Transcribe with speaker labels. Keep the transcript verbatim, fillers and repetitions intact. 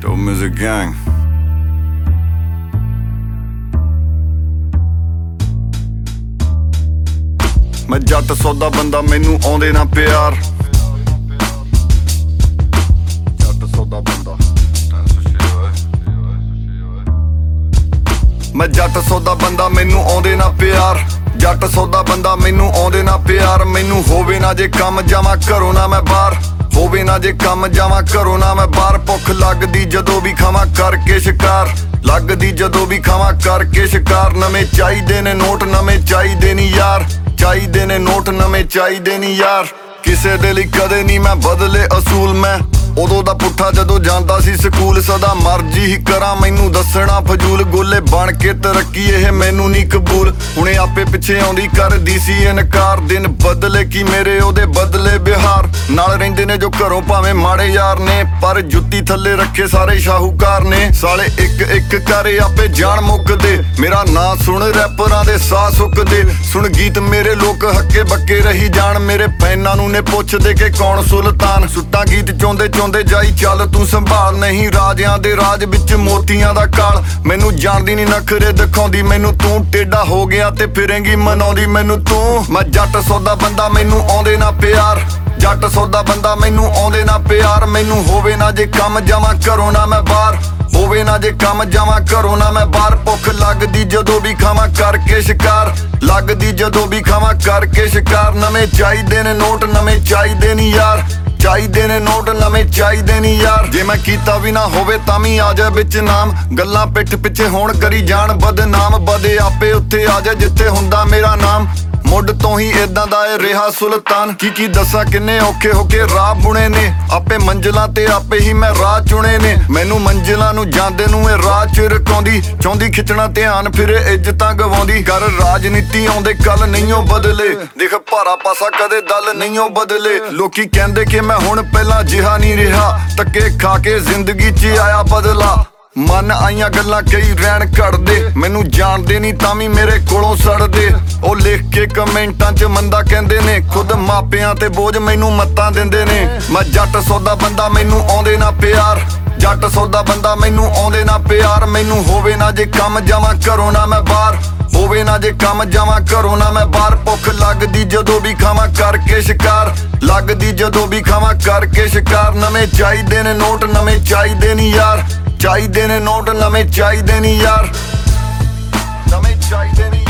Speaker 1: Dope Music Gang. मैं जट सौदा बंदा मैनू आउंदे ना प्यार जट सौदा बंदा मैं जट सौदा बंदा मैनू आउंदे ना प्यार जट सौदा बंदा मैनू आउंदे ना प्यार मैनू होवे ना जे कम जावां घरों ना मैं बाहर होवे ना जे कम जावां घरों ना मैं बाहर भुख लगदी जदों भी खावां करके शिकार लगदी जदों भी खावां करके शिकार नवें चाहीदे ने नोट नवें चाहीदे नी यार ਚਾਹੀਦੇ ਨੇ ਨੋਟ ਨਵੇਂ ਚਾਹੀਦੇ ਨੀ ਯਾਰ ਕਿਸੇ ਦੇ ਲਈ ਕਦੇ ਨਹੀਂ ਮੈਂ ਬਦਲੇ ਅਸੂਲ ਮੈਂ ਉਦੋਂ ਦਾ ਪੁੱਠਾ ਜਦੋਂ ਜਾਂਦਾ ਸੀ ਸਕੂਲ ਸਦਾ ਮਰਜ਼ੀ ਹੀ ਕਰਾਂ ਮੈਨੂੰ ਦੱਸਣਾ ਫਜ਼ੂਲ ਗੋਲੇ ਬਣ ਕੇ ਤਰੱਕੀ ਇਹ ਮੈਨੂੰ ਨਹੀਂ ਕਬੂਲ ਹੁਣੇ ਆਪੇ ਪਿੱਛੇ ਆਉਂਦੀ ਕਰਦੀ ਸੀ ਇਨਕਾਰ ਦਿਨ ਬਦਲੇ ਕੀ ਮੇਰੇ ਉਹਦੇ ਬਦਲੇ ਬਿਹਾਰ ਨਾਲ ਰਹਿੰਦੇ ਨੇ ਜੋ ਘਰੋਂ ਭਾਵੇਂ ਮਾੜੇ ਯਾਰ ਨੇ ਪਰ ਜੁੱਤੀ ਥੱਲੇ ਰੱਖੇ ਸਾਰੇ ਸ਼ਾਹੂਕਾਰ ਨੇ ਸਾਲੇ ਇੱਕ ਇੱਕ ਕਰੇ ਆਪੇ ਜਾਣ ਮੁੱਕਦੇ ਮੇਰਾ ਨਾਂ ਸੁਣ ਰੈਪਰਾਂ ਦੇ ਸਾਹ ਸੁੱਕਦੇ ਸੁਣ ਗੀਤ ਮੇਰੇ ਲੋਕ ਹੱਕੇ ਬੱਕੇ ਰਹੀ ਜਾਣ ਮੇਰੇ ਫੈਨਾਂ ਨੂੰ ਨੇ ਪੁੱਛਦੇ ਕਿ ਕੌਣ ਸੁਲਤਾਨ ਸੁੱਟਾਂ ਗੀਤ ਚਾਹੁੰਦੇ ਚਾਹੁੰਦੇ ਜਾਈ ਚੱਲ ਤੂੰ ਸੰਭਾਲ ਨਹੀਂ ਰਾਜਿਆਂ ਦੇ ਰਾਜ ਵਿੱਚ ਮੋਤੀਆਂ ਦਾ ਕਾਲ ਮੈਨੂੰ ਜਾਣਦੀ ਨਹੀਂ ਨਖਰੇ ਦਿਖਾਉਂਦੀ ਮੈਨੂੰ ਤੂੰ ਟੇਡਾ ਹੋ ਗਿਆ ਤੇ ਫਿਰੇਂਗੀ ਮਨਾਉਂਦੀ ਮੈਨੂੰ ਤੂੰ ਮੈਂ ਜੱਟ ਸੌਦਾ ਬੰਦਾ ਮੈਨੂੰ ਆਉਂਦੇ ਨਾ ਪਿਆਰ ਜੱਟ ਸੌਦਾ ਬੰਦਾ ਮੈਨੂੰ ਆਉਂਦੇ ਨਾ ਪਿਆਰ ਮੈਨੂੰ ਹੋਵੇ ਨਾ ਜੇ ਕੰਮ ਜਾਵਾਂ ਘਰੋਂ ਨਾ ਮੈਂ ਬਾਹਰ ਹੋਵੇ ਨਾ ਜੇ ਕੰਮ ਜਾਵਾਂ ਘਰੋਂ ਨਾ ਮੈਂ ਬਾਹਰ ਭੁੱਖ ਲੱਗਦੀ ਜਦੋਂ ਵੀ ਖਾਵਾਂ ਕਰਕੇ ਸ਼ਿਕਾਰ ਲੱਗਦੀ ਜਦੋਂ ਵੀ ਖਾਵਾਂ ਕਰਕੇ ਸ਼ਿਕਾਰ ਨਵੇਂ ਚਾਹੀਦੇ ਨੇ ਨੋਟ ਨਵੇਂ ਚਾਹੀਦੇ ਨੀ ਯਾਰ ਚਾਹੀਦੇ ਨੇ ਨੋਟ ਨਵੇਂ ਚਾਹੀਦੇ ਨੀ ਯਾਰ ਜੇ ਮੈਂ ਕੀਤਾ ਵੀ ਨਾ ਹੋਵੇ ਤਾਂ ਵੀ ਆ ਜਾ ਵਿੱਚ ਨਾਮ ਗੱਲਾਂ ਪਿੱਠ ਪਿੱਛੇ ਹੋਣ ਕਰੀ ਜਾਣ ਬਦਨਾਮ ਬਦੇ ਆਪੇ ਉੱਥੇ ਆ ਜਾ ਜਿੱਥੇ ਹੁੰਦਾ ਮੇਰਾ ਨਾਮ ਮੁੱਢ ਤੋਂ ਹੀ ਇਦਾਂ ਦਾ ਏ ਰਿਹਾ ਸੁਲਤਾਨ ਕੀ ਕੀ ਦੱਸਾਂ ਕਿੰਨੇ ਔਖੇ ਹੋ ਕੇ ਰਾਹ ਬੁਣੇ ਨੇ ਆਪੇ ਮੰਜ਼ਿਲਾਂ ਤੇ ਆਪੇ ਹੀ ਮੈਂ ਰਾਹ ਚੁਣੇ ਨੇ ਮੈਨੂੰ ਮੰਜ਼ਿਲਾਂ ਨੂੰ ਜਾਂਦੇ ਨੂੰ ਇਹ ਰਾਹ ਚ ਰਕਾਉਂਦੀ ਚਾਹੁੰਦੀ ਖਿੱਚਣਾ ਧਿਆਨ ਫਿਰ ਇੱਜ਼ਤਾਂ ਗਵਾਉਂਦੀ ਕਰ ਰਾਜਨੀਤੀ ਆਉਂਦੇ ਕੱਲ ਨਹੀਂਓ ਬਦਲੇ ਦੇਖ ਭਾਰਾ ਪਾਸਾ ਕਦੇ ਦਲ ਨਹੀਂਓ ਬਦਲੇ ਲੋਕੀ ਕਹਿੰਦੇ ਕਿ ਮੈਂ ਹੁਣ ਪਹਿਲਾਂ ਜਿਹਾ ਨਹੀਂ ਰਿਹਾ ਧੱਕੇ ਖਾ ਕੇ ਜ਼ਿੰਦਗੀ 'ਚ ਆਇਆ ਬਦਲਾ ਮਨ ਆਈਆਂ ਗੱਲਾਂ ਕਈ ਰਹਿਣ ਘੜਦੇ ਮੈਨੂੰ ਜਾਣਦੇ ਨਹੀਂ ਤਾਂ ਵੀ ਮੇਰੇ ਕੋਲੋਂ ਸੜਦੇ ਉਹ ਲਿਖ ਕੇ ਕਮੈਂਟਾਂ 'ਚ ਮੰਦਾ ਕਹਿੰਦੇ ਨੇ ਖੁਦ ਮਾਪਿਆਂ ਤੇ ਬੋਝ ਮੈਨੂੰ ਮੱਤਾਂ ਦਿੰਦੇ ਨੇ ਮੈਂ ਜੱਟ ਸੌਦਾ ਬੰਦਾ ਮੈਨੂੰ ਆਉਂਦੇ ਨਾ ਪਿਆਰ ਜੱਟ ਸੌਦਾ ਬੰਦਾ ਮੈਨੂੰ ਆਉਂਦੇ ਨਾ ਪਿਆਰ ਮੈਨੂੰ ਹੋਵੇ ਨਾ ਜੇ ਕੰਮ ਜਾਵਾਂ ਘਰੋਂ ਨਾ ਮੈਂ ਬਾਹਰ ਹੋਵੇ ਨਾ ਜੇ ਕੰਮ ਜਾਵਾਂ ਘਰੋਂ ਨਾ ਮੈਂ ਬਾਹਰ ਭੁੱਖ ਲੱਗਦੀ ਜਦੋਂ ਵੀ ਖਾਵਾਂ ਕਰਕੇ ਸ਼ਿਕਾਰ ਲੱਗਦੀ ਜਦੋਂ ਵੀ ਖਾਵਾਂ ਕਰਕੇ ਸ਼ਿਕਾਰ ਨਵੇਂ ਚਾਹੀਦੇ ਨੇ ਨੋਟ ਨਵੇਂ ਚਾਹੀਦੇ ਨੀ ਯਾਰ ਚਾਹੀਦੇ ਨੇ ਨੋਟ ਨਵੇਂ ਚਾਹੀਦੇ ਨੀ ਯਾਰ ਨਵੇਂ ਚਾਹੀਦੇ ਨੀ